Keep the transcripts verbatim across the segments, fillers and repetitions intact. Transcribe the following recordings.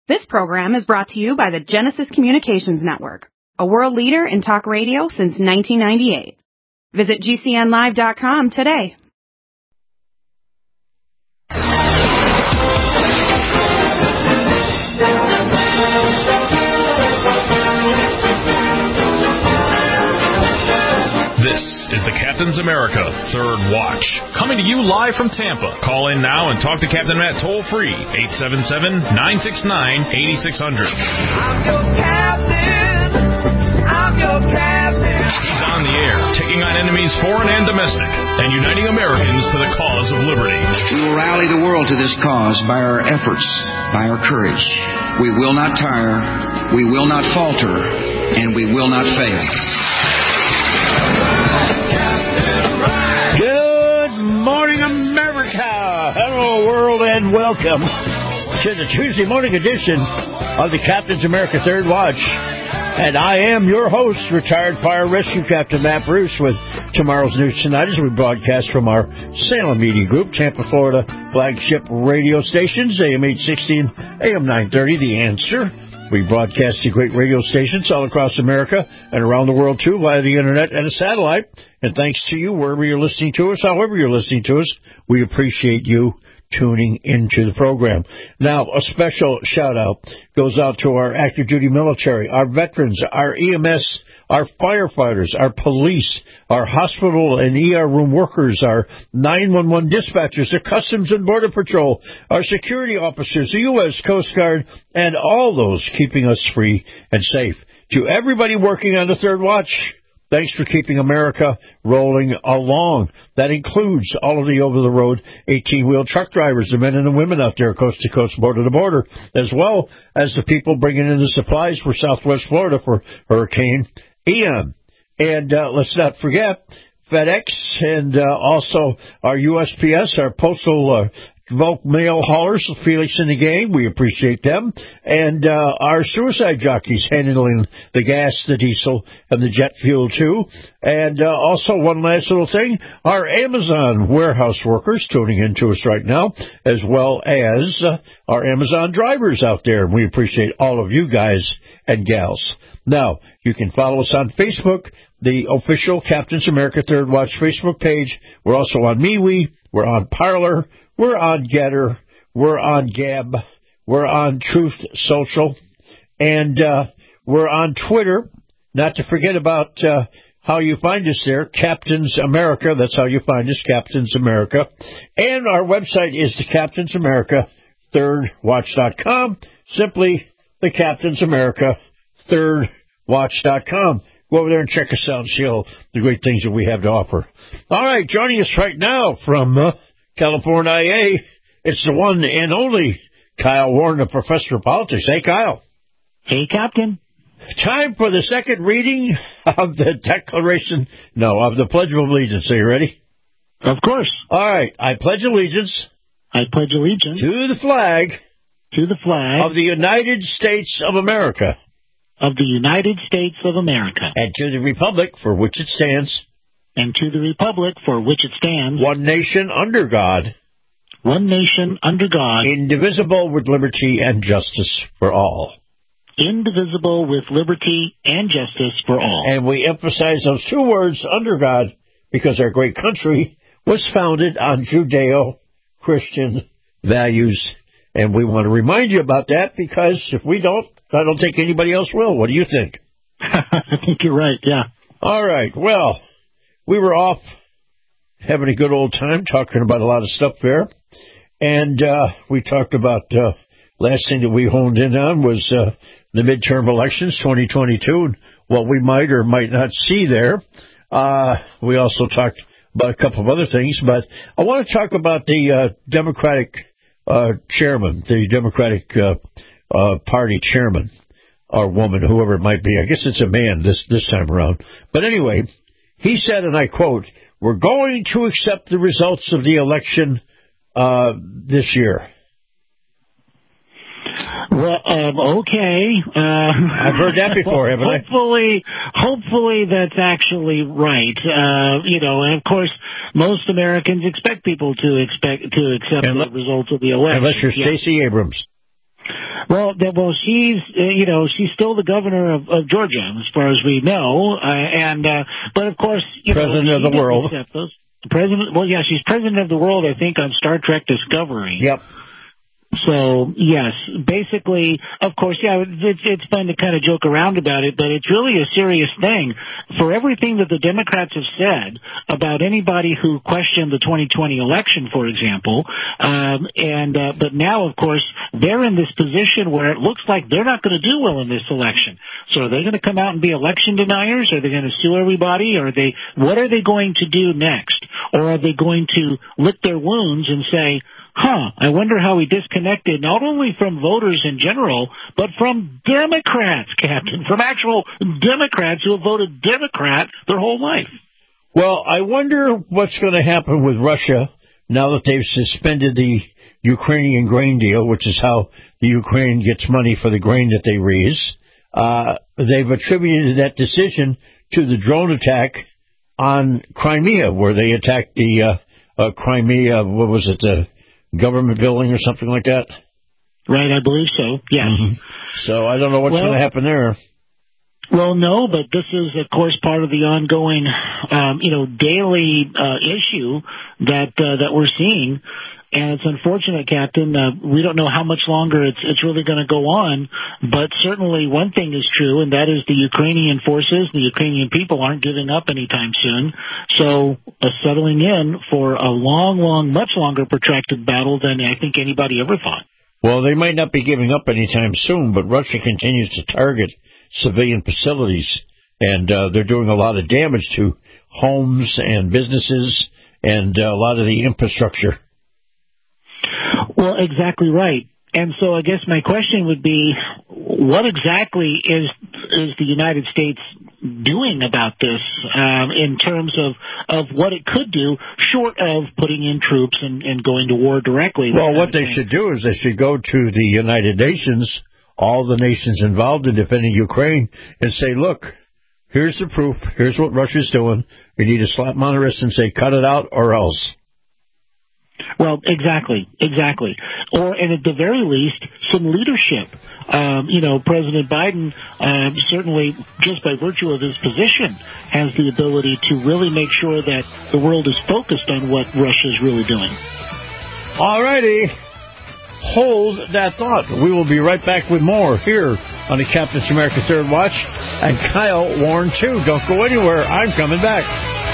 This program is brought to you by the Genesis Communications Network, a world leader in talk radio since nineteen ninety-eight. Visit G C N live dot com today. This is the Captain's America Third Watch, coming to you live from Tampa. Call in now and talk to Captain Matt toll-free, eight seven seven, nine six nine, eight six zero zero. I'm your captain. I'm your captain. He's on the air, taking on enemies foreign and domestic, and uniting Americans to the cause of liberty. We will rally the world to this cause by our efforts, by our courage. We will not tire, we will not falter, and we will not fail. Good morning, America. Hello, world, and welcome to the Tuesday morning edition of the Captain's America Third Watch. And I am your host, retired fire rescue captain Matt Bruce, with tomorrow's news tonight as we broadcast from our Salem Media Group, Tampa, Florida flagship radio stations, A M eight sixty and A M nine thirty, The Answer. We broadcast to great radio stations all across America and around the world, too, via the Internet and a satellite. And thanks to you, wherever you're listening to us, however you're listening to us, we appreciate you tuning into the program. Now, a special shout-out goes out to our active duty military, our veterans, our E M S, our firefighters, our police, our hospital and E R room workers, our nine one one dispatchers, the Customs and Border Patrol, our security officers, the U S Coast Guard, and all those keeping us free and safe. To everybody working on the Third Watch, thanks for keeping America rolling along. That includes all of the over-the-road eighteen-wheel truck drivers, the men and the women out there coast to coast, border to border, as well as the people bringing in the supplies for Southwest Florida for Hurricane Ian. And uh, let's not forget FedEx and uh, also our U S P S, our postal uh, bulk mail haulers, Felix and the gang. We appreciate them. And uh, our suicide jockeys handling the gas, the diesel, and the jet fuel, too. And uh, also, one last little thing, our Amazon warehouse workers tuning in to us right now, as well as uh, our Amazon drivers out there. We appreciate all of you guys and gals. Now, you can follow us on Facebook, the official Captain's America Third Watch Facebook page. We're also on MeWe. We're on Parler. We're on Getter. We're on Gab. We're on Truth Social. And uh, we're on Twitter. Not to forget about uh, how you find us there, Captain's America. That's how you find us, Captain's America. And our website is the Captain's America Third Watch dot com. Simply the Captain's America Third Watch dot com. Go over there and check us out and see all the great things that we have to offer. All right, joining us right now from uh, California, I A, it's the one and only Kyle Warren, the professor of politics. Hey, Kyle. Hey, Captain. Time for the second reading of the Declaration, no, of the Pledge of Allegiance. Are you ready? Of course. All right, I pledge allegiance. I pledge allegiance. To the flag. To the flag. Of the United States of America. Of the United States of America. And to the republic for which it stands. And to the republic for which it stands. One nation under God. One nation under God. Indivisible with liberty and justice for all. Indivisible with liberty and justice for all. And we emphasize those two words, under God, because our great country was founded on Judeo-Christian values. And we want to remind you about that, because if we don't, I don't think anybody else will. What do you think? I think you're right, yeah. All right, well, we were off having a good old time talking about a lot of stuff there. And uh, we talked about, uh, last thing that we honed in on was uh, the midterm elections, twenty twenty-two, and what we might or might not see there. Uh, we also talked about a couple of other things, but I want to talk about the uh, Democratic uh, chairman, the Democratic uh, uh, Party chairman, or woman, whoever it might be. I guess it's a man this, this time around. But anyway, he said, and I quote, "We're going to accept the results of the election uh, this year." Well, um, okay. Uh, I've heard that before, haven't I? Hopefully, hopefully that's actually right. Uh, you know, and of course, most Americans expect people to expect to accept Unless, the results of the election. Unless you're yeah. Stacey Abrams. Well, well, she's uh, you know she's still the governor of, of Georgia, as far as we know, uh, and uh, but of course, you president know, of the world. Those. President. Well, yeah, she's president of the world. I think on Star Trek Discovery. Yep. So, yes, basically, of course, yeah, it's, it's fun to kind of joke around about it, but it's really a serious thing. For everything that the Democrats have said about anybody who questioned the twenty twenty election, for example, um, and uh, but now, of course, they're in this position where it looks like they're not going to do well in this election. So are they going to come out and be election deniers? Are they going to sue everybody? Or are they, what are they going to do next? Or are they going to lick their wounds and say, huh, I wonder how we disconnected not only from voters in general, but from Democrats, Captain, from actual Democrats who have voted Democrat their whole life. Well, I wonder what's going to happen with Russia now that they've suspended the Ukrainian grain deal, which is how the Ukraine gets money for the grain that they raise. Uh, they've attributed that decision to the drone attack on Crimea, where they attacked the uh, uh, Crimea, what was it, the government building or something like that? Right, I believe so, yes. Mm-hmm. So I don't know what's well, going to happen there. Well, no, but this is, of course, part of the ongoing, um, you know, daily uh, issue that uh, that we're seeing. And it's unfortunate, Captain. Uh, we don't know how much longer it's it's really going to go on. But certainly one thing is true, and that is the Ukrainian forces, the Ukrainian people aren't giving up anytime soon. So uh, settling in for a long, long, much longer protracted battle than I think anybody ever thought. Well, they might not be giving up anytime soon, but Russia continues to target civilian facilities, and uh, they're doing a lot of damage to homes and businesses and uh, a lot of the infrastructure. Well, exactly right. And so I guess my question would be, what exactly is is the United States doing about this um, in terms of, of what it could do, short of putting in troops and, and going to war directly? Well, what they should do is they should go to the United Nations, all the nations involved in defending Ukraine, and say, look, here's the proof, here's what Russia's doing. We need to slap them on the wrist and say, cut it out or else. Well, exactly, exactly. Or, and at the very least, some leadership. Um, you know, President Biden um, certainly, just by virtue of his position, has the ability to really make sure that the world is focused on what Russia's really doing. All righty. Hold that thought. We will be right back with more here on the Captain's America Third Watch. And Kyle Warren, too. Don't go anywhere. I'm coming back.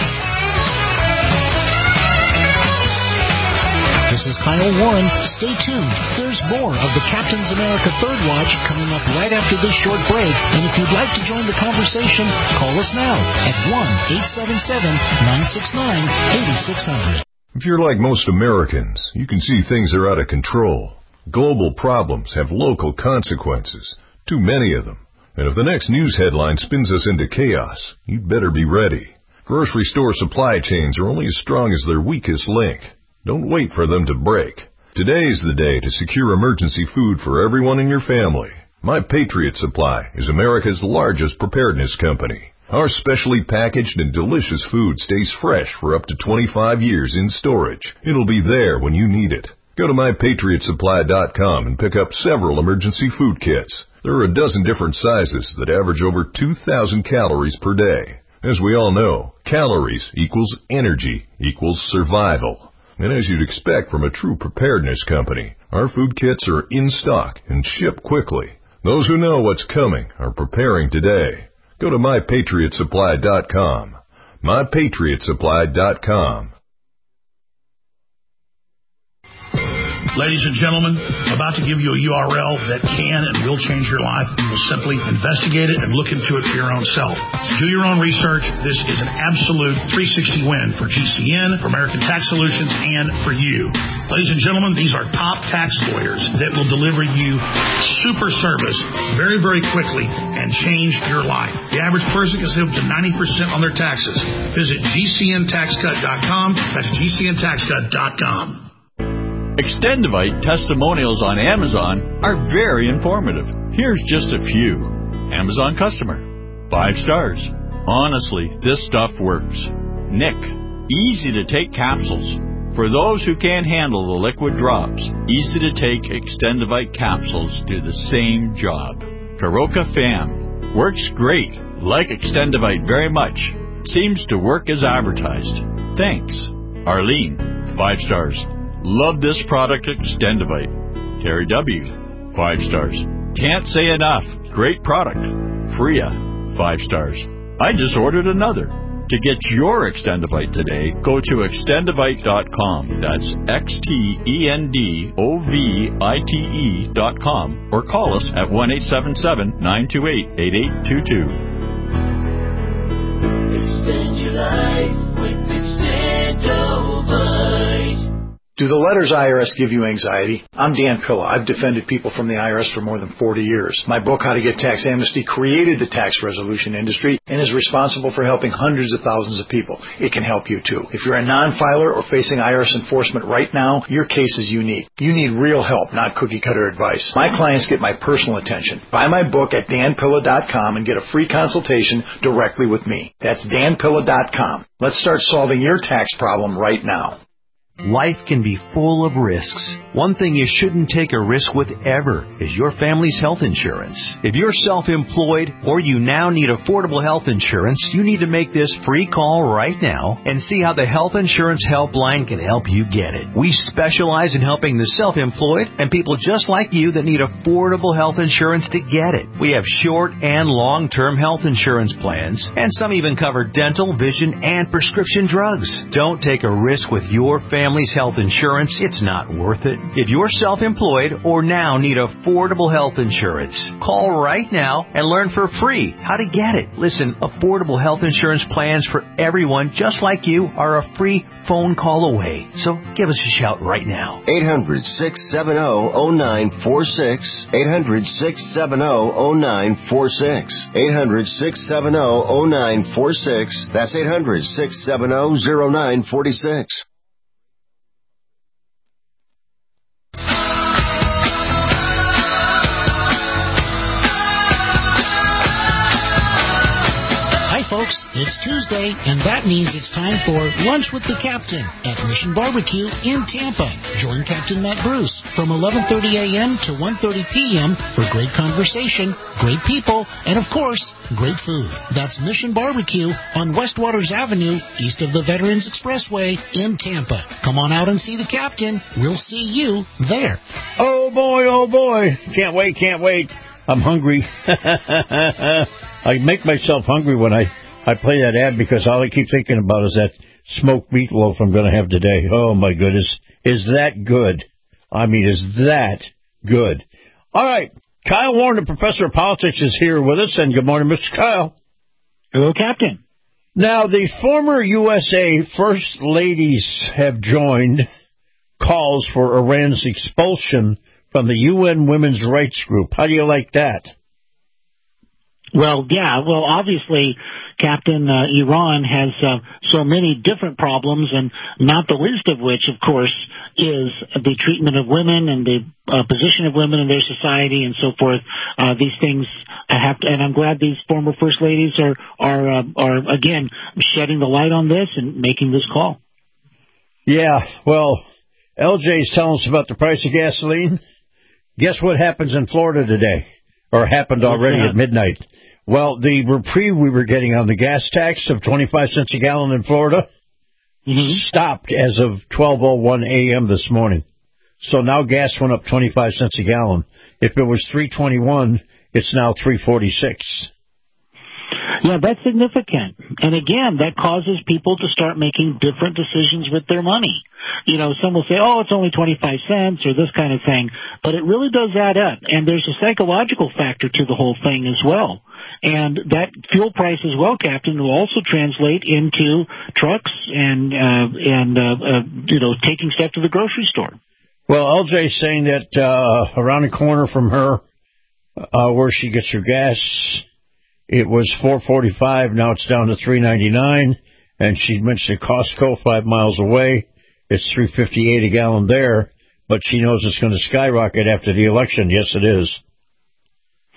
This is Kyle Warren. Stay tuned. There's more of the Captain's America Third Watch coming up right after this short break. And if you'd like to join the conversation, call us now at one eight seven seven, nine six nine, eight six zero zero. If you're like most Americans, you can see things are out of control. Global problems have local consequences, too many of them. And if the next news headline spins us into chaos, you'd better be ready. Grocery store supply chains are only as strong as their weakest link. Don't wait for them to break. Today's the day to secure emergency food for everyone in your family. My Patriot Supply is America's largest preparedness company. Our specially packaged and delicious food stays fresh for up to twenty-five years in storage. It'll be there when you need it. Go to my patriot supply dot com and pick up several emergency food kits. There are a dozen different sizes that average over two thousand calories per day. As we all know, calories equals energy equals survival. And as you'd expect from a true preparedness company, our food kits are in stock and ship quickly. Those who know what's coming are preparing today. Go to my patriot supply dot com. my patriot supply dot com. Ladies and gentlemen, I'm about to give you a U R L that can and will change your life. You will simply investigate it and look into it for your own self. Do your own research. This is an absolute three sixty win for G C N, for American Tax Solutions, and for you. Ladies and gentlemen, these are top tax lawyers that will deliver you super service very, very quickly and change your life. The average person can save up to ninety percent on their taxes. Visit G C N tax cut dot com. That's G C N tax cut dot com. Extendivite testimonials on Amazon are very informative. Here's just a few. Amazon customer. Five stars. Honestly, this stuff works. Nick. Easy to take capsules. For those who can't handle the liquid drops, easy-to-take Extendivite capsules do the same job. Karoka Fam works great. Like Extendivite very much. Seems to work as advertised. Thanks. Arlene, five stars. Love this product, Extendivite. Terry W., five stars. Can't say enough. Great product. Freya, five stars. I just ordered another. To get your Extendivite today, go to extendivite dot com. That's X T E N D O V I T E dot com. Or call us at one eight seven seven, nine two eight, eight eight two two. Extend your life with Extendovite. Do the letters I R S give you anxiety? I'm Dan Pilla. I've defended people from the I R S for more than forty years. My book, How to Get Tax Amnesty, created the tax resolution industry and is responsible for helping hundreds of thousands of people. It can help you too. If you're a non-filer or facing I R S enforcement right now, your case is unique. You need real help, not cookie-cutter advice. My clients get my personal attention. Buy my book at dan pilla dot com and get a free consultation directly with me. That's dan pilla dot com. Let's start solving your tax problem right now. Life can be full of risks. One thing you shouldn't take a risk with ever is your family's health insurance. If you're self-employed or you now need affordable health insurance, you need to make this free call right now and see how the Health Insurance Helpline can help you get it. We specialize in helping the self-employed and people just like you that need affordable health insurance to get it. We have short and long-term health insurance plans, and some even cover dental, vision, and prescription drugs. Don't take a risk with your family. Family's health insurance, it's not worth it. If you're self-employed or now need affordable health insurance, call right now and learn for free how to get it. Listen, affordable health insurance plans for everyone just like you are a free phone call away. So give us a shout right now. eight hundred, six seven zero, zero nine four six. eight hundred, six seven zero, zero nine four six. eight hundred, six seven zero, zero nine four six. That's eight hundred, six seven zero, zero nine four six. Folks, it's Tuesday, and that means it's time for Lunch with the Captain at Mission Barbecue in Tampa. Join Captain Matt Bruce from eleven thirty a.m. to one thirty p.m. for great conversation, great people, and, of course, great food. That's Mission Barbecue on West Waters Avenue, east of the Veterans Expressway in Tampa. Come on out and see the Captain. We'll see you there. Oh, boy, oh, boy. Can't wait, can't wait. I'm hungry. I make myself hungry when I, I play that ad because all I keep thinking about is that smoked meatloaf I'm going to have today. Oh, my goodness. Is that good? I mean, is that good? All right. Kyle Warren, the professor of politics, is here with us. And good morning, Mister Kyle. Hello, Captain. Now, the former U S A First Ladies have joined calls for Iran's expulsion from the U N Women's Rights Group. How do you like that? Well, yeah, well, obviously, Captain, uh, Iran has uh, so many different problems, and not the least of which, of course, is the treatment of women and the uh, position of women in their society and so forth. Uh, these things have to, and I'm glad these former first ladies are, are, uh, are, again, shedding the light on this and making this call. Yeah, well, L J's telling us about the price of gasoline. Guess what happens in Florida today, or happened already at midnight? Well, the reprieve we were getting on the gas tax of twenty-five cents a gallon in Florida mm-hmm. stopped as of twelve oh one a.m. this morning. So now gas went up twenty-five cents a gallon. If it was three twenty-one, it's now three forty-six. Yeah, that's significant. And again, that causes people to start making different decisions with their money. You know, some will say, oh, it's only twenty-five cents or this kind of thing. But it really does add up. And there's a psychological factor to the whole thing as well. And that fuel price as well, Captain, will also translate into trucks and, uh, and uh, uh, you know, taking stuff to the grocery store. Well, L J's saying that uh, around the corner from her, uh, where she gets her gas, it was four forty-five. Now it's down to three ninety-nine. And she mentioned Costco five miles away. It's three fifty-eight a gallon there. But she knows it's going to skyrocket after the election. Yes, it is.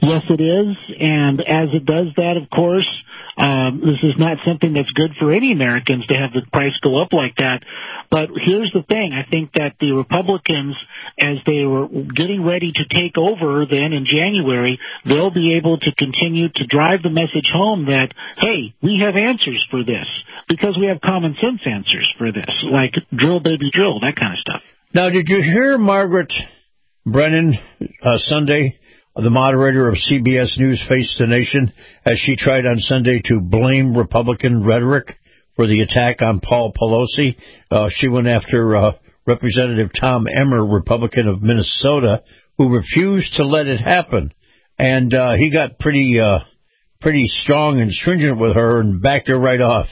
Yes, it is, and as it does that, of course, um, this is not something that's good for any Americans to have the price go up like that. But here's the thing. I think that the Republicans, as they were getting ready to take over then in January, they'll be able to continue to drive the message home that, hey, we have answers for this, because we have common sense answers for this, like drill, baby, drill, that kind of stuff. Now, did you hear Margaret Brennan uh, Sunday, the moderator of C B S News Face the Nation, as she tried on Sunday to blame Republican rhetoric for the attack on Paul Pelosi? Uh, she went after uh, Representative Tom Emmer, Republican of Minnesota, who refused to let it happen. And uh, he got pretty, uh, pretty strong and stringent with her and backed her right off.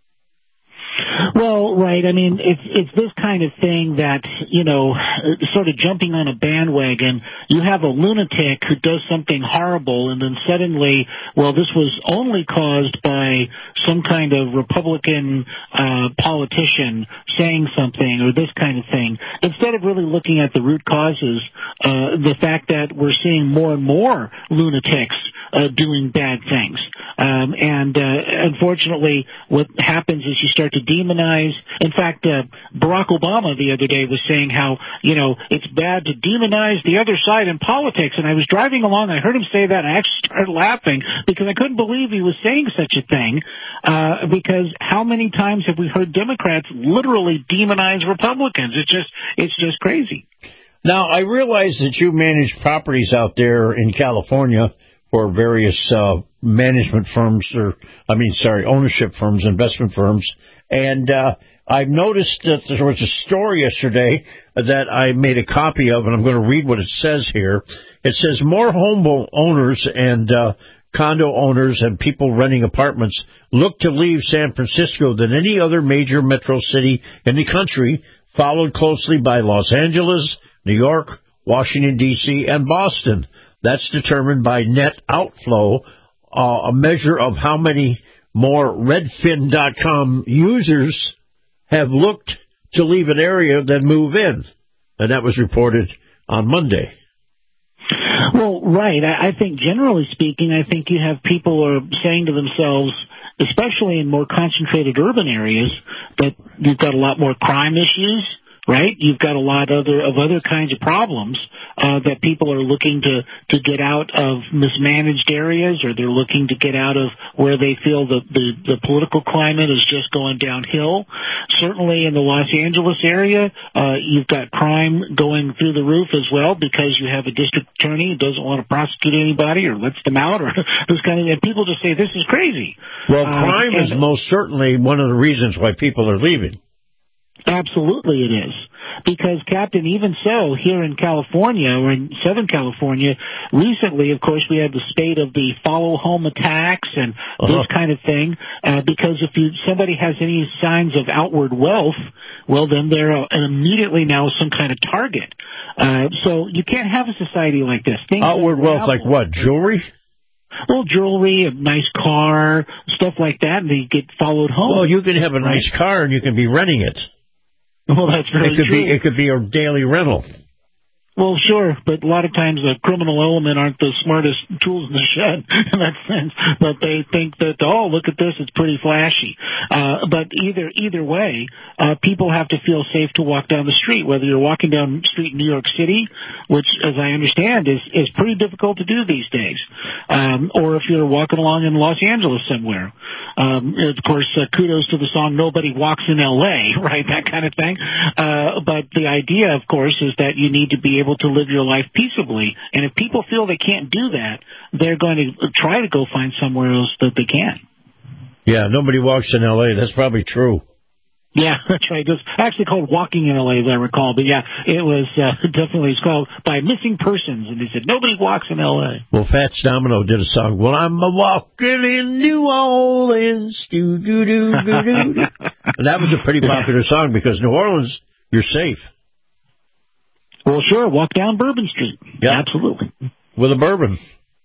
Well, right. I mean, it's it's this kind of thing that, you know, sort of jumping on a bandwagon. You have a lunatic who does something horrible, and then suddenly, well, this was only caused by some kind of Republican uh, politician saying something or this kind of thing. Instead of really looking at the root causes, uh, the fact that we're seeing more and more lunatics uh, doing bad things. Um, and uh, unfortunately, what happens is you start to demonize. In fact, uh, Barack Obama the other day was saying how, you know, it's bad to demonize the other side in politics. And I was driving along, I heard him say that, and I actually started laughing because I couldn't believe he was saying such a thing. Uh, because how many times have we heard Democrats literally demonize Republicans? It's just, it's just crazy. Now, I realize that you manage properties out there in California for various uh, management firms, or, I mean, sorry, ownership firms, investment firms. And uh, I've noticed that there was a story yesterday that I made a copy of, and I'm going to read what it says here. It says more home owners and uh, condo owners and people renting apartments look to leave San Francisco than any other major metro city in the country, followed closely by Los Angeles, New York, Washington, D C, and Boston. That's determined by net outflow, uh, a measure of how many more Redfin dot com users have looked to leave an area than move in. And that was reported on Monday. Well, right. I, I think generally speaking, I think you have people who are saying to themselves, especially in more concentrated urban areas, that you've got a lot more crime issues. Right? You've got a lot other of other kinds of problems uh, that people are looking to, to get out of mismanaged areas, or they're looking to get out of where they feel the, the, the political climate is just going downhill. Certainly in the Los Angeles area, uh, you've got crime going through the roof as well, because you have a district attorney who doesn't want to prosecute anybody or lets them out, or this kind of, and people just say this is crazy. Well, crime um, is most certainly one of the reasons why people are leaving. Absolutely it is. Because, Captain, even so, here in California, or in Southern California, recently, of course, we had the spate of the follow home attacks and uh-huh. this kind of thing, uh, because if you, somebody has any signs of outward wealth, well, then they're uh, immediately now some kind of target. Uh, so you can't have a society like this. Things outward wealth like what, jewelry? Well, jewelry, a nice car, stuff like that, and they get followed home. Well, you can have a nice right? car and you can be renting it. Well, that's very it could true. Be, it could be a daily rental. Well, sure, but a lot of times the criminal element aren't the smartest tools in the shed in that sense. But they think that, oh, look at this, it's pretty flashy. Uh, but either either way, uh, people have to feel safe to walk down the street, whether you're walking down the street in New York City, which, as I understand, is, is pretty difficult to do these days, um, or if you're walking along in Los Angeles somewhere. Um, of course, uh, kudos to the song Nobody Walks in L A, right, that kind of thing. Uh, but the idea, of course, is that you need to be able to live your life peaceably. And if people feel they can't do that, they're going to try to go find somewhere else that they can. Yeah, nobody walks in L A. That's probably true. Yeah, that's right. It's actually called Walking in L A, as I recall. But yeah, it was uh, definitely it's called by missing persons. And they said, nobody walks in L A. Well, Fats Domino did a song, well, I'm a walking in New Orleans. Doo, doo, doo, doo, doo. And that was a pretty popular song because New Orleans, you're safe. Well, sure. Walk down Bourbon Street. Yeah, absolutely. With a bourbon.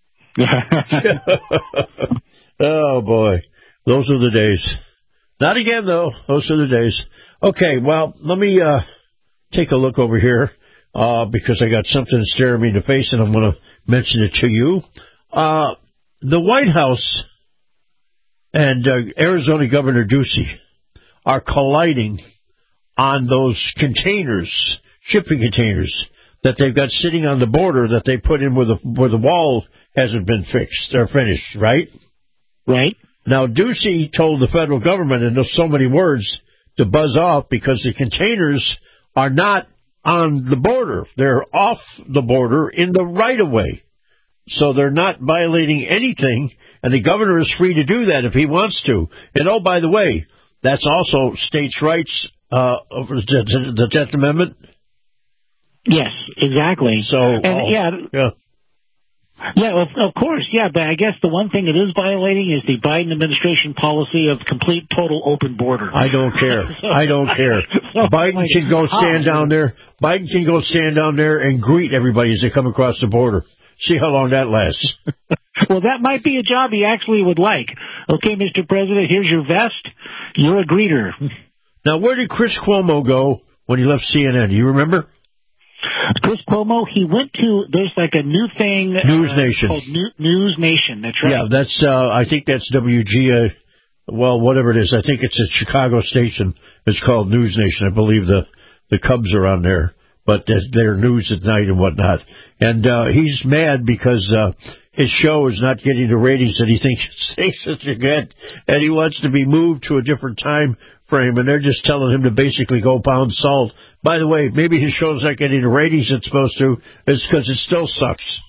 Oh, boy. Those are the days. Not again, though. Those are the days. Okay, well, let me uh, take a look over here uh, because I got something staring me in the face, and I'm going to mention it to you. Uh, the White House and uh, Arizona Governor Ducey are colliding on those containers, shipping containers, that they've got sitting on the border that they put in where the, where the wall hasn't been fixed or finished, right? Right. Now, Ducey told the federal government in so many words to buzz off because the containers are not on the border. They're off the border in the right-of-way. So they're not violating anything, and the governor is free to do that if he wants to. And, oh, by the way, that's also states' rights uh, over the, the tenth Amendment. Yes, exactly. So, and, oh, yeah. yeah. Yeah, of, of course, yeah, but I guess the one thing it is violating is the Biden administration policy of complete, total open border. I don't care. so, I don't care. So Biden like, can go stand oh, down there. Biden can go stand down there and greet everybody as they come across the border. See how long that lasts. Well, that might be a job he actually would like. Okay, Mister President, here's your vest. You're a greeter. Now, where did Chris Cuomo go when he left C N N? Do you remember? Chris Cuomo, he went to, there's like a new thing. News uh, Nation. Called New, News Nation, that's right. Yeah, that's, uh, I think that's W G, uh, well, whatever it is. I think it's a Chicago station. It's called News Nation. I believe the, the Cubs are on there, but they're news at night and whatnot. And, uh, he's mad because, uh, his show is not getting the ratings that he thinks it should get, and he wants to be moved to a different time frame, and they're just telling him to basically go pound salt. By the way, maybe his show's not getting the ratings it's supposed to. It's because it still sucks.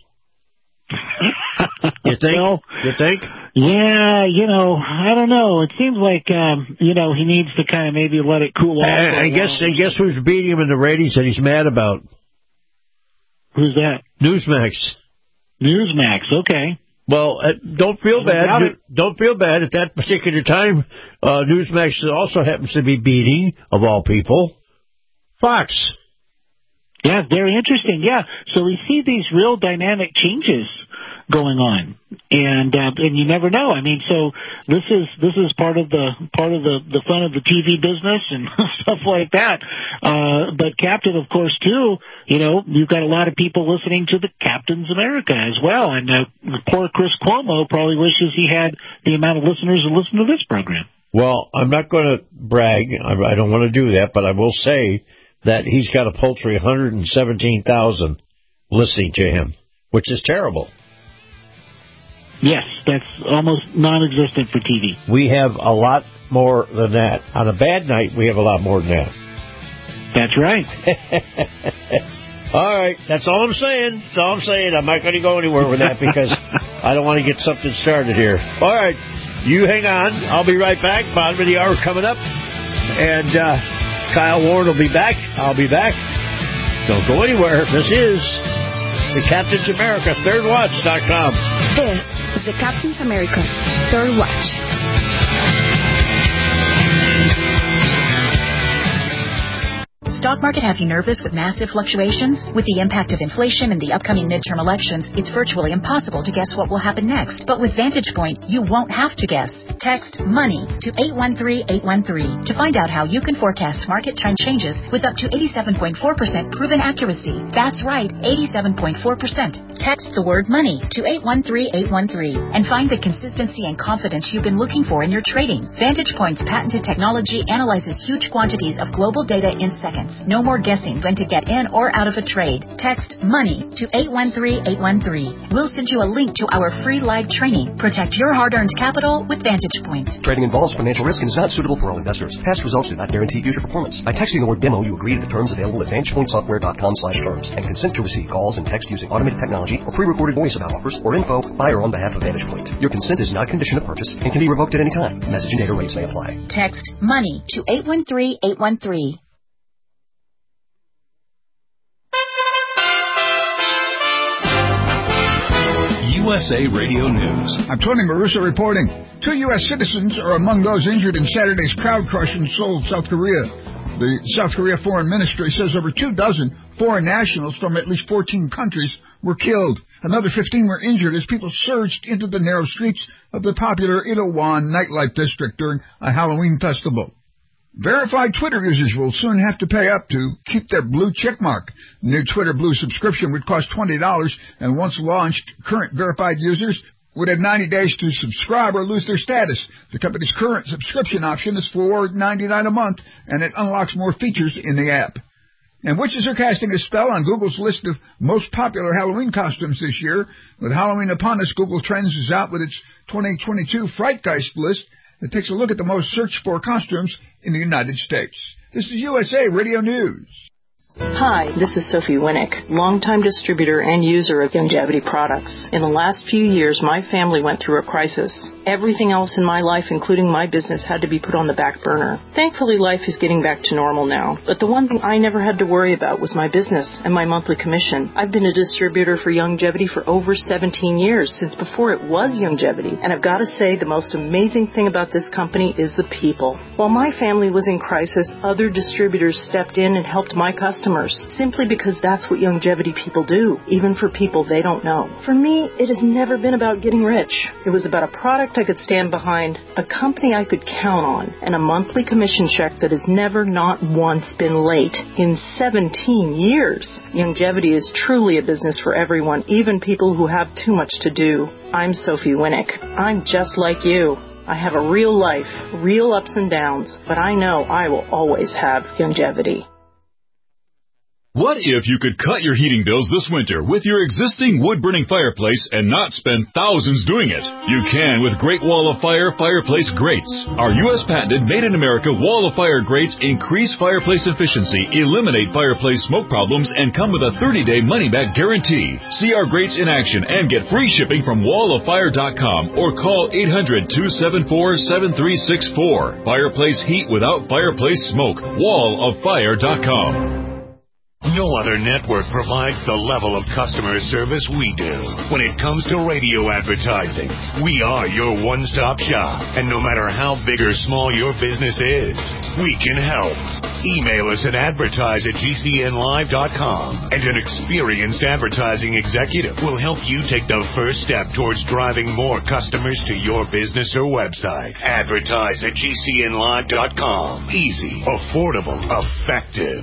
You think? Well, you think? Yeah, you know, I don't know. It seems like, um, you know, he needs to kind of maybe let it cool off. I, I guess, I guess who's beating him in the ratings that he's mad about? Who's that? Newsmax. Newsmax, okay. Well, uh, don't feel bad. Don't feel bad. At that particular time, uh, Newsmax also happens to be beating, of all people, Fox. Yeah, very interesting. Yeah, so we see these real dynamic changes going on, and uh, and you never know. I mean, so this is this is part of the part of the, the fun of the T V business and stuff like that. Uh, but Captain, of course, too. You know, you've got a lot of people listening to the Captain's America as well, and uh, poor Chris Cuomo probably wishes he had the amount of listeners who listen to this program. Well, I'm not going to brag. I, I don't want to do that, but I will say that he's got a paltry one hundred seventeen thousand listening to him, which is terrible. Yes, that's almost non-existent for T V. We have a lot more than that. On a bad night, we have a lot more than that. That's right. All right, that's all I'm saying. That's all I'm saying. I'm not going to go anywhere with that because I don't want to get something started here. All right, you hang on. I'll be right back. Bottom of the hour coming up. And uh, Kyle Warren will be back. I'll be back. Don't go anywhere. This is the Captain's America Third Watch dot com. This is the Captain's America Third Watch. Stock market have you nervous with massive fluctuations? With the impact of inflation and the upcoming midterm elections, it's virtually impossible to guess what will happen next. But with Vantage Point, you won't have to guess. Text MONEY to eight one three eight one three to find out how you can forecast market trend changes with up to eighty-seven point four percent proven accuracy. That's right, eighty-seven point four percent. Text the word MONEY to eight one three eight one three and find the consistency and confidence you've been looking for in your trading. Vantage Point's patented technology analyzes huge quantities of global data in seconds. No more guessing when to get in or out of a trade. Text MONEY to eight one three eight one three. We'll send you a link to our free live training. Protect your hard-earned capital with Vantage Point. Trading involves financial risk and is not suitable for all investors. Past results do not guarantee future performance. By texting the word demo, you agree to the terms available at vantage point software dot com slash terms and consent to receive calls and text using automated technology or pre-recorded voice about offers or info by or on behalf of Vantage Point. Your consent is not a condition of purchase and can be revoked at any time. Message and data rates may apply. Text MONEY to eight one three eight one three. U S A Radio News. I'm Tony Marusa reporting. Two U S citizens are among those injured in Saturday's crowd crush in Seoul, South Korea. The South Korea Foreign Ministry says over two dozen foreign nationals from at least fourteen countries were killed. Another fifteen were injured as people surged into the narrow streets of the popular Itaewon nightlife district during a Halloween festival. Verified Twitter users will soon have to pay up to keep their blue check mark. The new Twitter Blue subscription would cost twenty dollars, and once launched, current verified users would have ninety days to subscribe or lose their status. The company's current subscription option is four dollars and ninety-nine cents a month, and it unlocks more features in the app. And witches are casting a spell on Google's list of most popular Halloween costumes this year. With Halloween upon us, Google Trends is out with its twenty twenty-two Frightgeist list that takes a look at the most searched for costumes in the United States. This is U S A Radio News. Hi, this is Sophie Winnick, longtime distributor and user of Youngevity products. In the last few years, my family went through a crisis. Everything else in my life, including my business, had to be put on the back burner. Thankfully, life is getting back to normal now. But the one thing I never had to worry about was my business and my monthly commission. I've been a distributor for Youngevity for over seventeen years, since before it was Youngevity. And I've got to say, the most amazing thing about this company is the people. While my family was in crisis, other distributors stepped in and helped my customers. Simply because that's what Youngevity people do, even for people they don't know. For me, it has never been about getting rich. It was about a product I could stand behind, a company I could count on, and a monthly commission check that has never, not once, been late in seventeen years. Youngevity is truly a business for everyone, even people who have too much to do. I'm Sophie Winnick. I'm just like you. I have a real life, real ups and downs, but I know I will always have Youngevity. What if you could cut your heating bills this winter with your existing wood-burning fireplace and not spend thousands doing it? You can with Great Wall of Fire fireplace grates. Our U S patented made-in-America Wall of Fire grates increase fireplace efficiency, eliminate fireplace smoke problems, and come with a thirty-day money-back guarantee. See our grates in action and get free shipping from wall of fire dot com or call eight hundred, two seven four, seven three six four. Fireplace heat without fireplace smoke. wall of fire dot com. No other network provides the level of customer service we do. When it comes to radio advertising, we are your one-stop shop. And no matter how big or small your business is, we can help. Email us at advertise at G C N live dot com, and an experienced advertising executive will help you take the first step towards driving more customers to your business or website. Advertise at G C N live dot com. Easy, affordable, effective.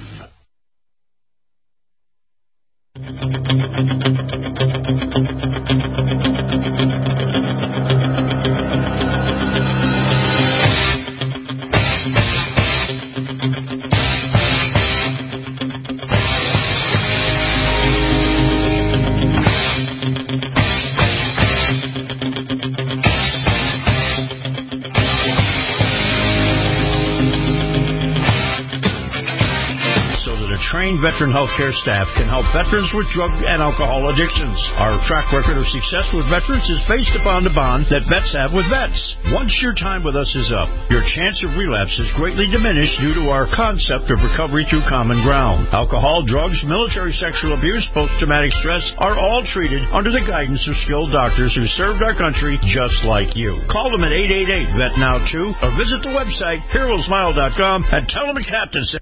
Trained veteran healthcare staff can help veterans with drug and alcohol addictions. Our track record of success with veterans is based upon the bond that vets have with vets. Once your time with us is up, your chance of relapse is greatly diminished due to our concept of recovery through common ground. Alcohol, drugs, military sexual abuse, post-traumatic stress are all treated under the guidance of skilled doctors who served our country just like you. Call them at eight eight eight, V E T Now two or visit the website heroes mile dot com and tell them a captain said.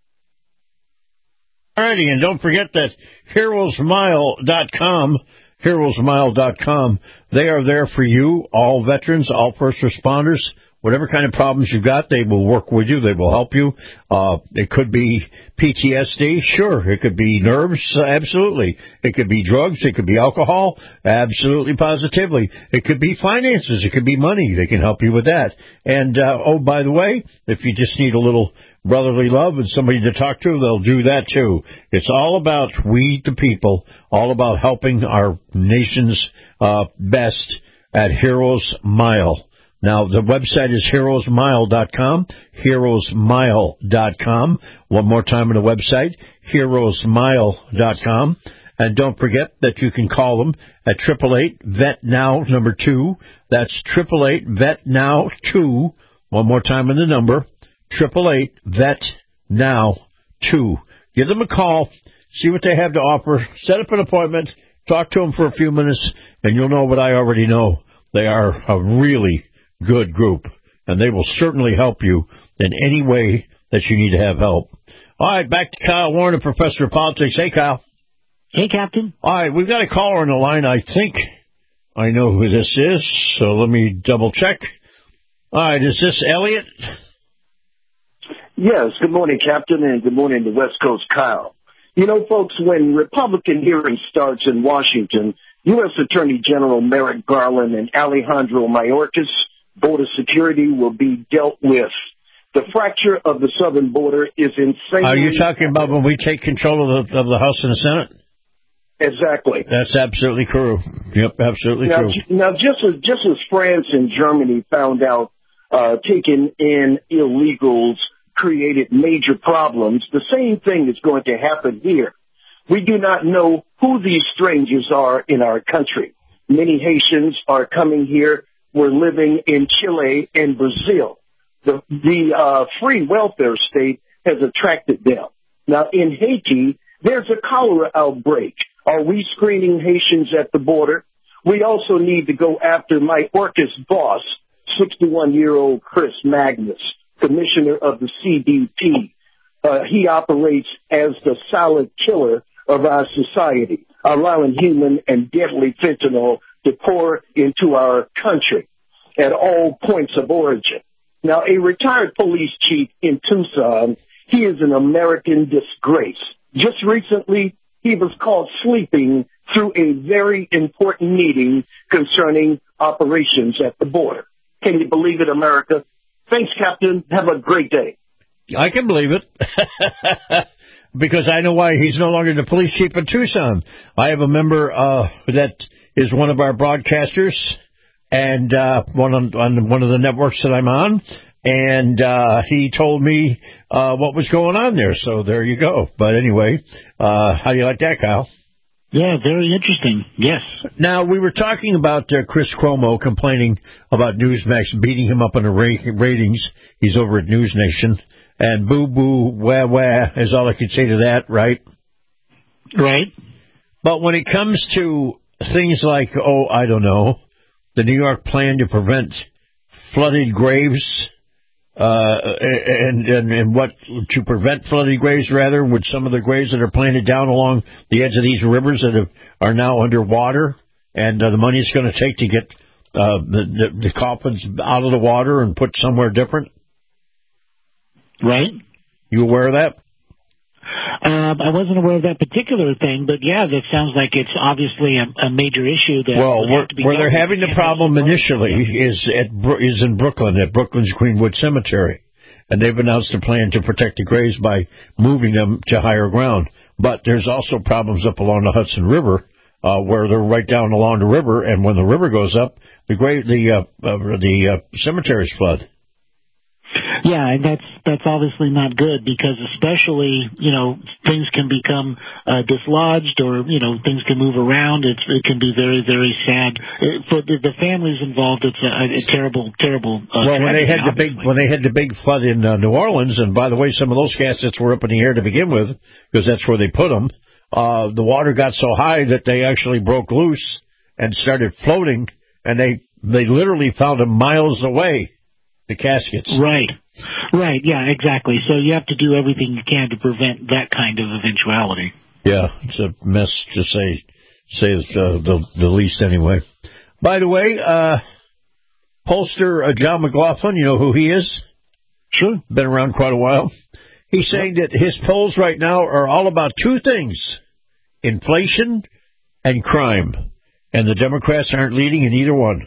Alrighty, and don't forget that heroes mile dot com, heroes mile dot com, they are there for you, all veterans, all first responders. Whatever kind of problems you've got, they will work with you. They will help you. Uh, it could be P T S D, sure. It could be nerves, uh, absolutely. It could be drugs. It could be alcohol, absolutely, positively. It could be finances. It could be money. They can help you with that. And, uh, oh, by the way, if you just need a little brotherly love and somebody to talk to, they'll do that too. It's all about we the people, all about helping our nation's uh, best at Heroes Mile. Now, the website is heroes mile dot com, heroes mile dot com. One more time on the website, heroes mile dot com. And don't forget that you can call them at eight eight eight, V E T Now, number two. That's eight eight eight, V E T Now, two. One more time on the number, eight eight eight, V E T Now, two. Give them a call, see what they have to offer, set up an appointment, talk to them for a few minutes, and you'll know what I already know. They are a really good group, and they will certainly help you in any way that you need to have help. All right, back to Kyle Warner, Professor of Politics. Hey, Kyle. Hey, Captain. All right, we've got a caller on the line. I think I know who this is, so let me double check. All right, is this Elliot? Yes, good morning, Captain, and good morning to West Coast Kyle. You know, folks, when Republican hearing starts in Washington, U S Attorney General Merrick Garland and Alejandro Mayorkas, border security will be dealt with. The fracture of the southern border is insane. Are you talking about when we take control of the, of the House and the Senate? Exactly. That's absolutely true. Yep, absolutely now, true. Now, just as, just as France and Germany found out uh, taking in illegals created major problems, the same thing is going to happen here. We do not know who these strangers are in our country. Many Haitians are coming here. We're living in Chile and Brazil. The, the uh, free welfare state has attracted them. Now, in Haiti, there's a cholera outbreak. Are we screening Haitians at the border? We also need to go after Mayorkas' boss, sixty-one-year-old Chris Magnus, commissioner of the C B P. Uh, he operates as the silent killer of our society, allowing human and deadly fentanyl to pour into our country at all points of origin. Now, a retired police chief in Tucson, he is an American disgrace. Just recently, he was caught sleeping through a very important meeting concerning operations at the border. Can you believe it, America? Thanks, Captain. Have a great day. I can believe it. Because I know why he's no longer the police chief in Tucson. I have a member uh, that is one of our broadcasters and uh, one on, on one of the networks that I'm on, and uh, he told me uh, what was going on there. So there you go. But anyway, uh, how do you like that, Kyle? Yeah, very interesting. Yes. Now, we were talking about uh, Chris Cuomo complaining about Newsmax beating him up in the ra- ratings. He's over at News Nation. And boo-boo, wah-wah is all I could say to that, right? Right. But when it comes to things like, oh, I don't know, the New York plan to prevent flooded graves, uh, and, and, and what to prevent flooded graves, rather, with some of the graves that are planted down along the edge of these rivers that have, are now underwater, and uh, the money it's going to take to get uh, the, the, the coffins out of the water and put somewhere different. Right. You aware of that? Um, I wasn't aware of that particular thing, but yeah, that sounds like it's obviously a, a major issue. That well, where, where they're having the problem initially is at is in Brooklyn, at Brooklyn's Greenwood Cemetery, and they've announced a plan to protect the graves by moving them to higher ground. But there's also problems up along the Hudson River, uh, where they're right down along the river, and when the river goes up, the grave, the uh, uh, the uh, cemeteries flood. Yeah, and that's that's obviously not good, because especially, you know, things can become uh, dislodged, or, you know, things can move around. It's, it can be very, very sad. It, for the, the families involved, it's a, a terrible, terrible uh, Well, when they had obviously. the big when they had the big flood in uh, New Orleans, and by the way, some of those gaskets were up in the air to begin with, because that's where they put them, uh, the water got so high that they actually broke loose and started floating, and they, they literally found them miles away, the caskets. Right. Right, yeah, exactly. So you have to do everything you can to prevent that kind of eventuality. Yeah, it's a mess to say, say the, the, the least anyway. By the way, uh, pollster uh, John McLaughlin, you know who he is? Sure. Been around quite a while. He's saying that his polls right now are all about two things, inflation and crime. And the Democrats aren't leading in either one.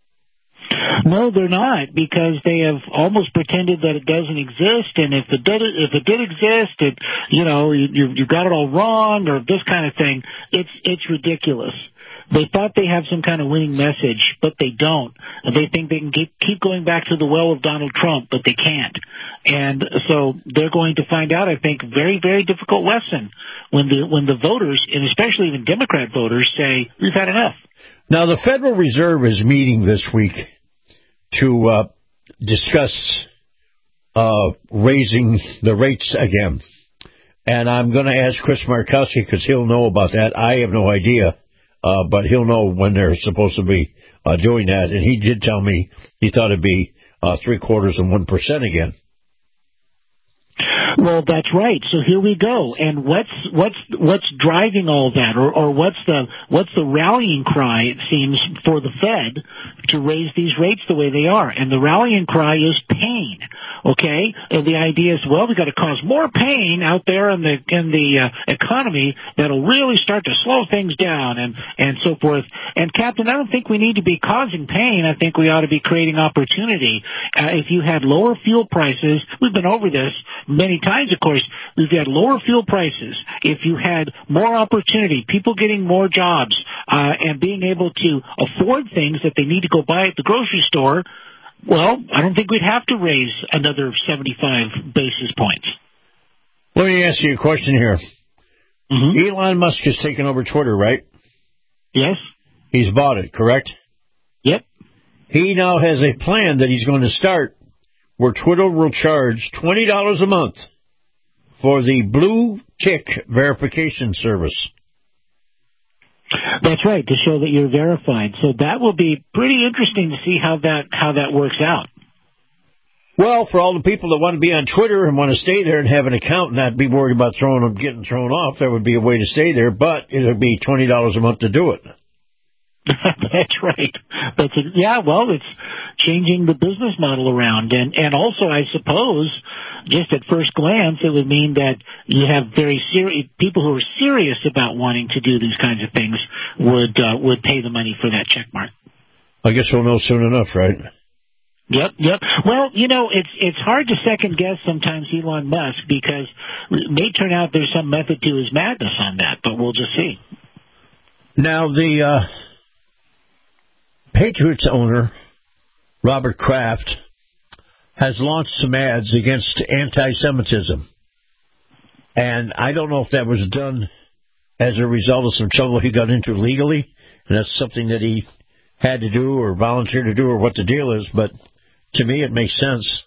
No, they're not, because they have almost pretended that it doesn't exist, and if it did, if it did exist, it, you know, you, you got it all wrong, or this kind of thing. It's it's ridiculous. They thought they have some kind of winning message, but they don't. They think they can keep, keep going back to the well of Donald Trump, but they can't. And so they're going to find out, I think, very, very difficult lesson when the when the voters, and especially even Democrat voters, say, we've had enough. Now, the Federal Reserve is meeting this week to uh, discuss uh, raising the rates again. And I'm going to ask Chris Markowski, because he'll know about that. I have no idea, uh, but he'll know when they're supposed to be uh, doing that. And he did tell me he thought it'd be uh, three quarters and one percent again. Well, that's right. So here we go. And what's what's what's driving all that, or, or what's the what's the rallying cry? It seems for the Fed to raise these rates the way they are. And the rallying cry is pain. Okay? And the idea is, well, we've got to cause more pain out there in the in the uh, economy that'll really start to slow things down and, and so forth. And, Captain, I don't think we need to be causing pain. I think we ought to be creating opportunity. Uh, if you had lower fuel prices, we've been over this many times, of course, we've had lower fuel prices. If you had more opportunity, people getting more jobs, uh, and being able to afford things that they need to go buy at the grocery store, well, I don't think we'd have to raise another seventy-five basis points. Let me ask you a question here. Mm-hmm. Elon Musk has taken over Twitter, right? Yes. He's bought it, correct? Yep. He now has a plan that he's going to start where Twitter will charge twenty dollars a month for the blue tick verification service. That's right, to show that you're verified. So that will be pretty interesting to see how that how that works out. Well, for all the people that want to be on Twitter and want to stay there and have an account and not be worried about throwing them, getting thrown off, that would be a way to stay there, but it would be twenty dollars a month to do it. That's right. That's a, yeah, well, it's changing the business model around. And, and also, I suppose, just at first glance, it would mean that you have very serious people who are serious about wanting to do these kinds of things would uh, would pay the money for that check mark. I guess we'll know soon enough, right? Yep, yep. Well, you know, it's it's hard to second guess sometimes Elon Musk because it may turn out there's some method to his madness on that, but we'll just see. Now, the uh, Patriots owner, Robert Kraft, has launched some ads against anti-Semitism. And I don't know if that was done as a result of some trouble he got into legally, and that's something that he had to do or volunteered to do or what the deal is, but to me it makes sense.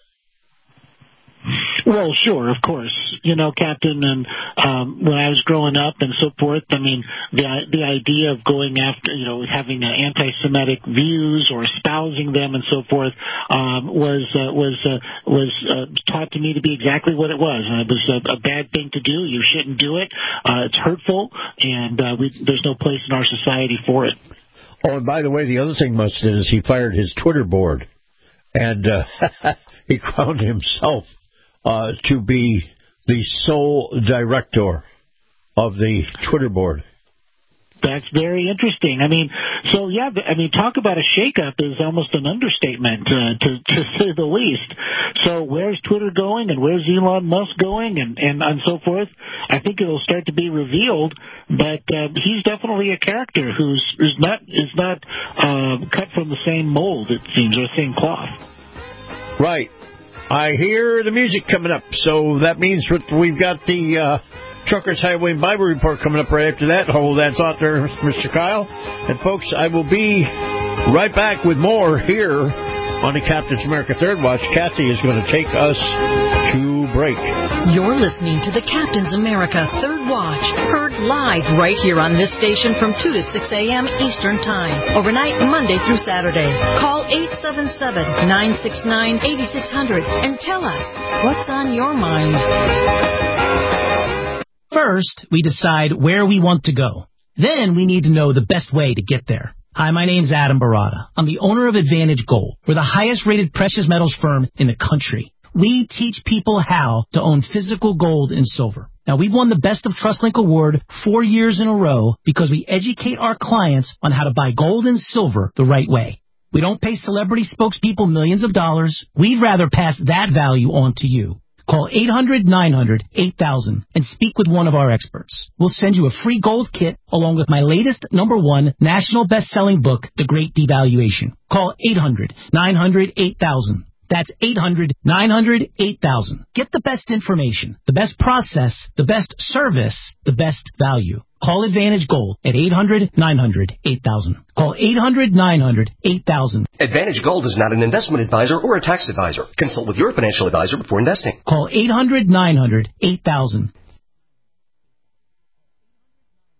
Well, sure, of course. You know, Captain, and um, when I was growing up and so forth, I mean, the the idea of going after, you know, having uh, anti-Semitic views or espousing them and so forth um, was uh, was uh, was uh, taught to me to be exactly what it was. And it was a, a bad thing to do. You shouldn't do it. Uh, it's hurtful, and uh, we, there's no place in our society for it. Oh, and by the way, the other thing Musk did is he fired his Twitter board, and uh, he crowned himself Uh, to be the sole director of the Twitter board. That's very interesting. I mean, so yeah, I mean, talk about a shakeup is almost an understatement, uh, to, to say the least. So where's Twitter going and where's Elon Musk going and, and, and so forth? I think it'll start to be revealed, but uh, he's definitely a character who's is not is not uh, cut from the same mold, it seems, or the same cloth. Right. I hear the music coming up, so that means we've got the uh, Truckers Highway and Bible Report coming up right after that. Hold that thought there, Mister Kyle. And, folks, I will be right back with more here on the Captain's America Third Watch. Kathy is going to take us to break. You're listening to the Captain's America Third Watch, heard live right here on this station from two to six a.m. Eastern Time, overnight Monday through Saturday. Call eight seven seven, nine six nine, eight six zero zero and tell us what's on your mind. First, we decide where we want to go. Then we need to know the best way to get there. Hi, my name's Adam Barada. I'm the owner of Advantage Gold. We're the highest-rated precious metals firm in the country. We teach people how to own physical gold and silver. Now, we've won the Best of TrustLink Award four years in a row because we educate our clients on how to buy gold and silver the right way. We don't pay celebrity spokespeople millions of dollars. We'd rather pass that value on to you. Call eight hundred, nine hundred, eight thousand and speak with one of our experts. We'll send you a free gold kit along with my latest number one national best-selling book, The Great Devaluation. Call eight hundred, nine hundred, eight thousand. That's eight hundred, nine hundred, eight thousand. Get the best information, the best process, the best service, the best value. Call Advantage Gold at eight hundred, nine hundred, eight thousand. Call eight hundred, nine hundred, eight thousand. Advantage Gold is not an investment advisor or a tax advisor. Consult with your financial advisor before investing. Call eight hundred, nine hundred, eight thousand.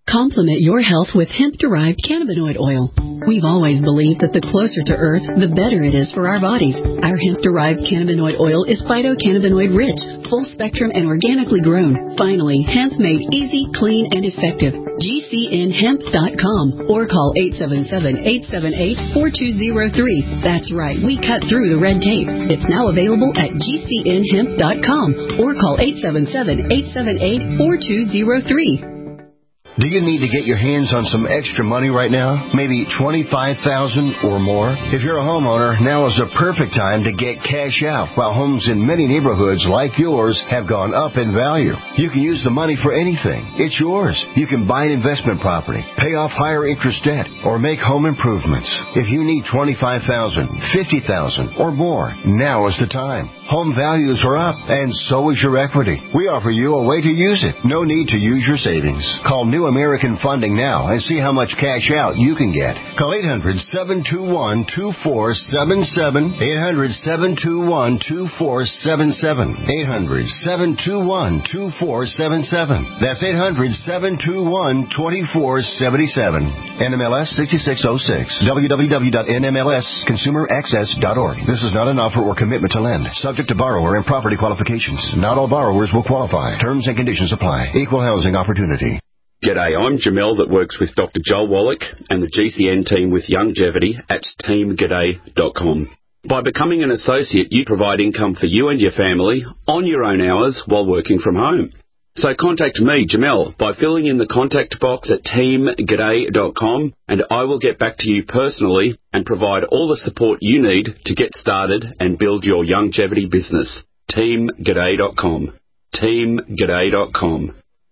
Complement your health with hemp-derived cannabinoid oil. We've always believed that the closer to Earth, the better it is for our bodies. Our hemp-derived cannabinoid oil is phytocannabinoid-rich, full-spectrum, and organically grown. Finally, hemp made easy, clean, and effective. G C N hemp dot com or call eight seven seven, eight seven eight, four two zero three. That's right, we cut through the red tape. It's now available at G C N hemp dot com or call eight seven seven, eight seven eight, four two zero three. Do you need to get your hands on some extra money right now? Maybe twenty-five thousand dollars or more? If you're a homeowner, now is the perfect time to get cash out. While homes in many neighborhoods like yours have gone up in value, you can use the money for anything. It's yours. You can buy an investment property, pay off higher interest debt, or make home improvements. If you need twenty-five thousand dollars, fifty thousand dollars or more, now is the time. Home values are up, and so is your equity. We offer you a way to use it. No need to use your savings. Call New American Funding now and see how much cash out you can get. Call eight hundred, seven two one, two four seven seven, eight hundred, seven two one, two four seven seven, eight hundred, seven two one, two four seven seven. That's eight hundred, seven two one, two four seven seven. N M L S sixty-six oh six. w w w dot n m l s consumer access dot org. This is not an offer or commitment to lend. Subject to borrower and property qualifications. Not all borrowers will qualify. Terms and conditions apply. Equal housing opportunity. G'day, I'm Jamel that works with Doctor Joel Wallach and the G C N team with Longevity at team g'day dot com. By becoming an associate, you provide income for you and your family on your own hours while working from home. So contact me, Jamel, by filling in the contact box at team g'day dot com, and I will get back to you personally and provide all the support you need to get started and build your longevity business. team g'day dot com. team g'day dot com.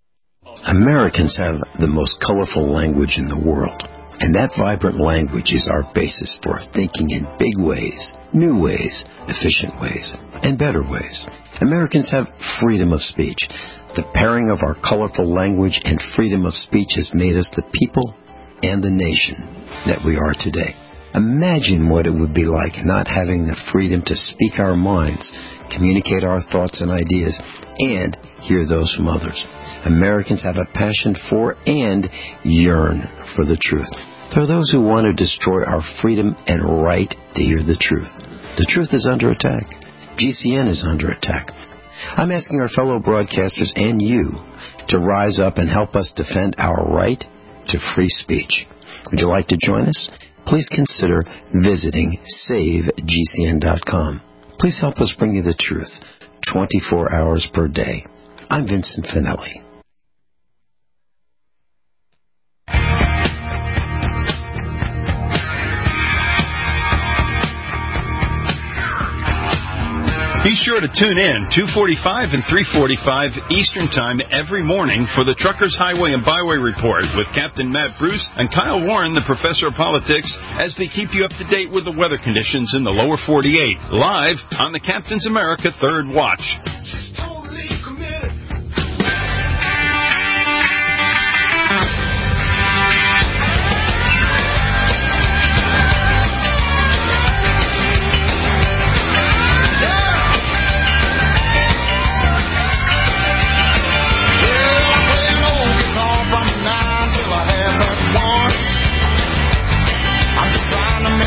Americans have the most colorful language in the world, and that vibrant language is our basis for thinking in big ways, new ways, efficient ways, and better ways. Americans have freedom of speech. The pairing of our colorful language and freedom of speech has made us the people and the nation that we are today. Imagine what it would be like not having the freedom to speak our minds, communicate our thoughts and ideas, and hear those from others. Americans have a passion for and yearn for the truth. There are those who want to destroy our freedom and right to hear the truth. The truth is under attack. G C N is under attack. I'm asking our fellow broadcasters and you to rise up and help us defend our right to free speech. Would you like to join us? Please consider visiting save G C N dot com. Please help us bring you the truth twenty-four hours per day. I'm Vincent Finelli. Be sure to tune in two forty-five and three forty-five Eastern Time every morning for the Truckers Highway and Byway Report with Captain Matt Bruce and Kyle Warren, the Professor of Politics, as they keep you up to date with the weather conditions in the lower forty-eight, live on the Captain's America Third Watch.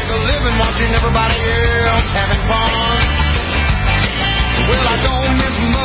Everybody else having fun. Well, I don't miss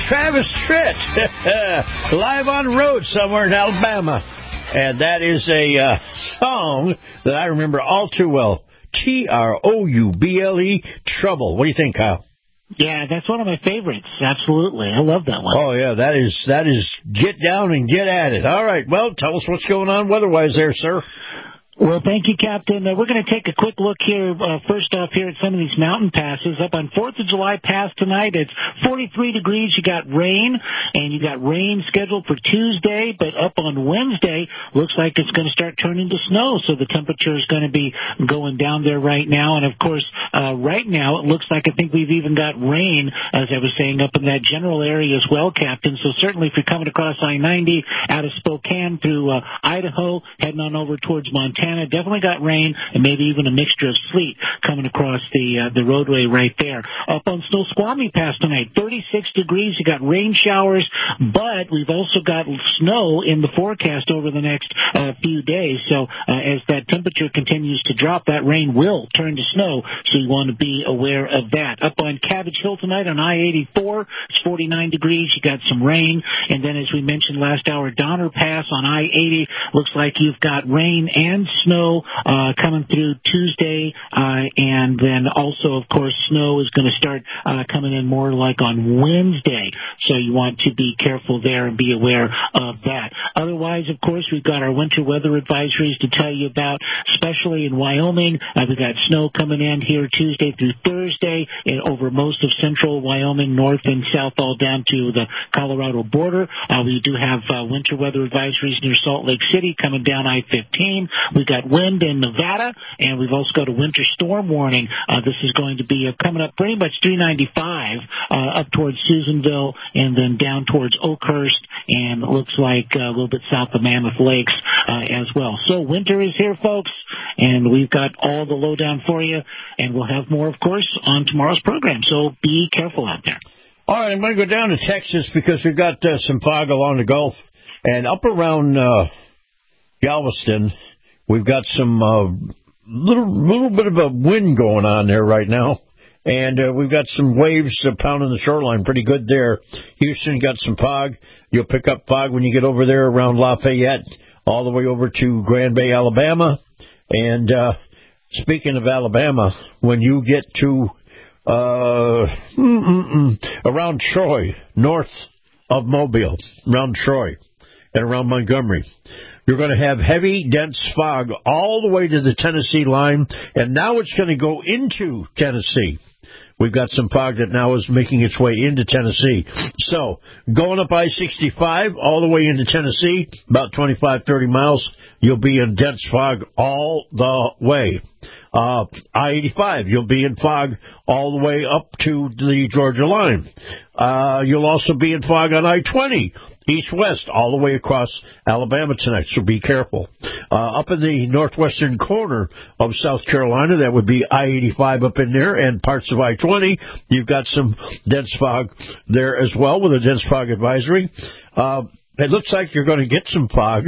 Travis Tritt, live on the road somewhere in Alabama. And that is a uh, song that I remember all too well. T R O U B L E, Trouble. What do you think, Kyle? Yeah, that's one of my favorites. Absolutely. I love that one. Oh, yeah, that is, that is get down and get at it. All right, well, tell us what's going on weather-wise there, sir. Well, thank you, Captain. Uh, we're going to take a quick look here, uh, first off here at some of these mountain passes. Up on fourth of July Pass tonight, it's forty-three degrees. You got rain, and you got rain scheduled for Tuesday, but up on Wednesday, looks like it's going to start turning to snow, so the temperature is going to be going down there right now. And, of course, uh, right now it looks like I think we've even got rain, as I was saying, up in that general area as well, Captain. So certainly if you're coming across I ninety out of Spokane through uh, Idaho, heading on over towards Montana, definitely got rain and maybe even a mixture of sleet coming across the uh, the roadway right there. Up on Snoqualmie Pass tonight, thirty-six degrees. You got rain showers, but we've also got snow in the forecast over the next uh, few days. So uh, as that temperature continues to drop, that rain will turn to snow, so you want to be aware of that. Up on Cabbage Hill tonight on I eighty-four, it's forty-nine degrees. You got some rain. And then as we mentioned last hour, Donner Pass on I eighty, looks like you've got rain and snow uh, coming through Tuesday, uh, and then also, of course, snow is going to start uh, coming in more like on Wednesday, so you want to be careful there and be aware of that. Otherwise, of course, we've got our winter weather advisories to tell you about, especially in Wyoming. Uh, we've got snow coming in here Tuesday through Thursday and over most of central Wyoming, north and south, all down to the Colorado border. Uh, we do have uh, winter weather advisories near Salt Lake City coming down I fifteen. We've got wind in Nevada, and we've also got a winter storm warning. Uh, this is going to be uh, coming up pretty much three ninety-five uh, up towards Susanville and then down towards Oakhurst, and it looks like uh, a little bit south of Mammoth Lakes uh, as well. So winter is here, folks, and we've got all the lowdown for you, and we'll have more, of course, on tomorrow's program. So be careful out there. All right, I'm going to go down to Texas because we've got uh, some fog along the Gulf, and up around uh, Galveston, we've got some uh, little little bit of a wind going on there right now, and uh, we've got some waves uh, pounding the shoreline pretty good there. Houston got some fog. You'll pick up fog when you get over there around Lafayette, all the way over to Grand Bay, Alabama. And uh, speaking of Alabama, when you get to uh, around Troy, north of Mobile, around Troy and around Montgomery, you're going to have heavy, dense fog all the way to the Tennessee line, and now it's going to go into Tennessee. We've got some fog that now is making its way into Tennessee. So, going up I sixty-five all the way into Tennessee, about twenty-five, thirty miles, you'll be in dense fog all the way. Uh, I eighty-five, you'll be in fog all the way up to the Georgia line. Uh, you'll also be in fog on I twenty, east-west, all the way across Alabama tonight, so be careful. Uh, up in the northwestern corner of South Carolina, that would be I eighty-five up in there, and parts of I twenty, you've got some dense fog there as well with a dense fog advisory. Uh, it looks like you're going to get some fog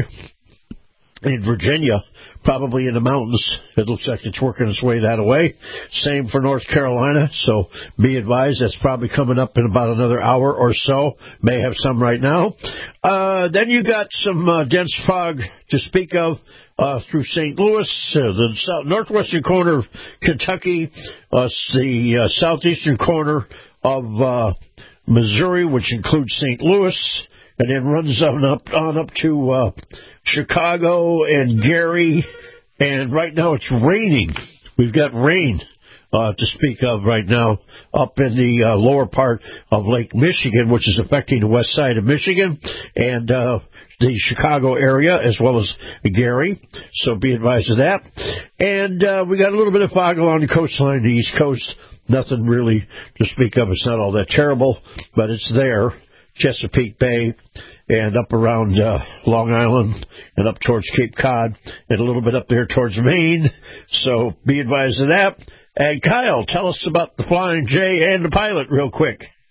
in Virginia, probably in the mountains. It looks like it's working its way that way. Same for North Carolina, so be advised that's probably coming up in about another hour or so. May have some right now. Uh, then you got some uh, dense fog to speak of uh, through Saint Louis, uh, the south, northwestern corner of Kentucky, uh, the uh, southeastern corner of uh, Missouri, which includes Saint Louis, and then runs on up on up to uh, Chicago and Gary, and right now it's raining. We've got rain uh, to speak of right now up in the uh, lower part of Lake Michigan, which is affecting the west side of Michigan and uh, the Chicago area, as well as Gary, so be advised of that. And uh, we got a little bit of fog along the coastline, the East Coast. Nothing really to speak of. It's not all that terrible, but it's there. Chesapeake Bay, and up around uh, Long Island, and up towards Cape Cod, and a little bit up there towards Maine. So be advised of that. And Kyle, tell us about the Flying J and the pilot real quick.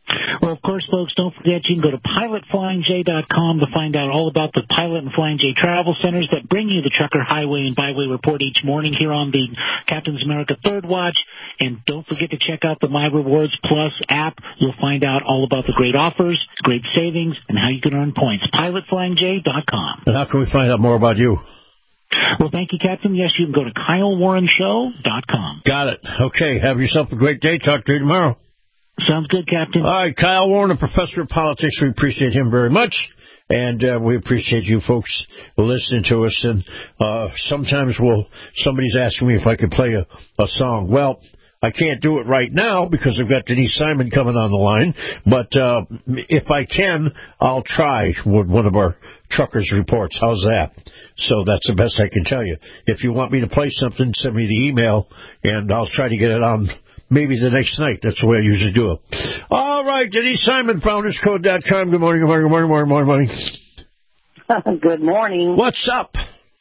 Well, of course, folks, don't forget you can go to pilot flying j dot com to find out all about the Pilot and Flying J travel centers that bring you the Trucker Highway and Byway Report each morning here on the Captain's America Third Watch. And don't forget to check out the My Rewards Plus app. You'll find out all about the great offers, great savings, and how you can earn points. pilot flying j dot com. And how can we find out more about you? Well, thank you, Captain. Yes, you can go to kyle warren show dot com. Got it. Okay, have yourself a great day. Talk to you tomorrow. Sounds good, Captain. All right, Kyle Warren, a professor of politics. We appreciate him very much, and uh, we appreciate you folks listening to us. And uh, sometimes we'll somebody's asking me if I could play a, a song. Well, I can't do it right now because I've got Denise Simon coming on the line. But uh, if I can, I'll try with one of our truckers' reports. How's that? So that's the best I can tell you. If you want me to play something, send me the email, and I'll try to get it on maybe the next night. That's the way I usually do it. All right, Denise Simon, founders code dot com. Good morning, good morning, good morning, good morning, morning, morning. Good morning. What's up?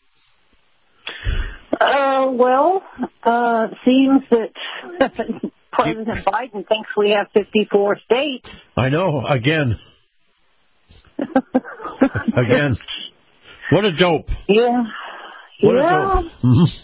Uh, well, uh, seems that President Biden thinks we have fifty-four states. I know, again. Again. What a dope. Yeah. What yeah. a dope. Mm-hmm.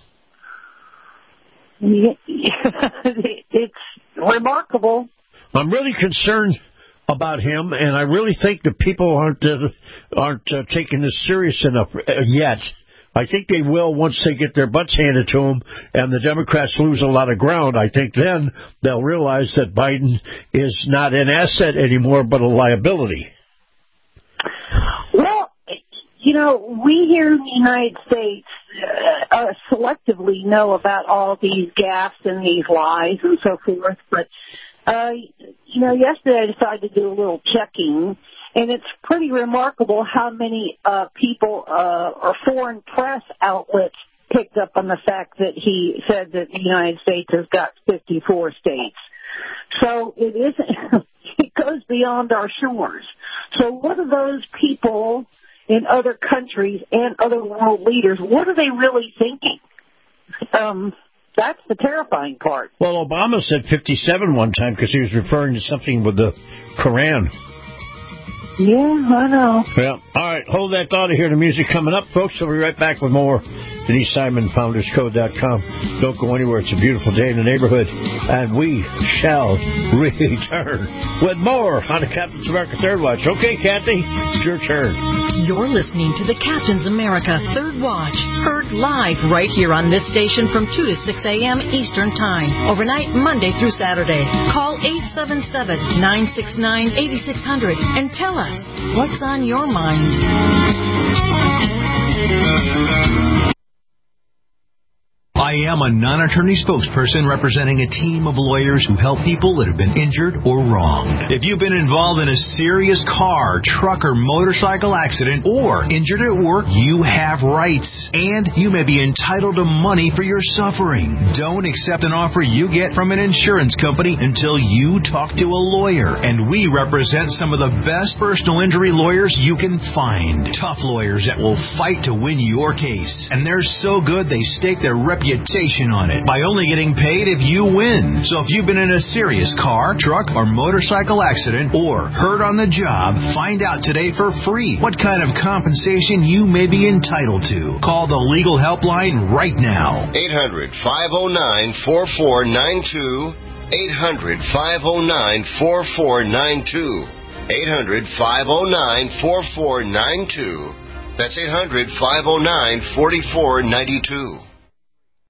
It's remarkable. I'm really concerned about him, and I really think that people aren't uh, aren't uh, taking this serious enough uh, yet. I think they will once they get their butts handed to them and the Democrats lose a lot of ground. I think then they'll realize that Biden is not an asset anymore, but a liability. Well, you know, we here in the United States uh, uh, selectively know about all these gaffes and these lies and so forth, but, uh, you know, yesterday I decided to do a little checking, and it's pretty remarkable how many uh, people uh, or foreign press outlets picked up on the fact that he said that the United States has got fifty-four states. So it isn't, it goes beyond our shores. So what are those people in other countries and other world leaders, what are they really thinking? Um, that's the terrifying part. Well, Obama said fifty-seven one time because he was referring to something with the Quran. Yeah, I know. Yeah. All right, hold that thought. Here, the music coming up, folks. We'll be right back with more. Denise Simon, founders code dot com. Don't go anywhere. It's a beautiful day in the neighborhood, and we shall return with more on the Captain's America Third Watch. Okay, Kathy, it's your turn. You're listening to the Captain's America Third Watch, heard live right here on this station from two to six a.m. Eastern Time, overnight Monday through Saturday. Call eight seven seven, nine six nine, eight six zero zero and tell us what's on your mind. I am a non-attorney spokesperson representing a team of lawyers who help people that have been injured or wronged. If you've been involved in a serious car, truck, or motorcycle accident or injured at work, you have rights, and you may be entitled to money for your suffering. Don't accept an offer you get from an insurance company until you talk to a lawyer, and we represent some of the best personal injury lawyers you can find. Tough lawyers that will fight to win your case, and they're so good they stake their reputation on it by only getting paid if you win. So if you've been in a serious car, truck, or motorcycle accident or hurt on the job, find out today for free what kind of compensation you may be entitled to. Call the legal helpline right now. eight hundred, five oh nine, four four nine two. eight hundred, five oh nine, four four nine two. eight hundred, five oh nine, four four nine two. That's eight hundred, five oh nine, four four nine two.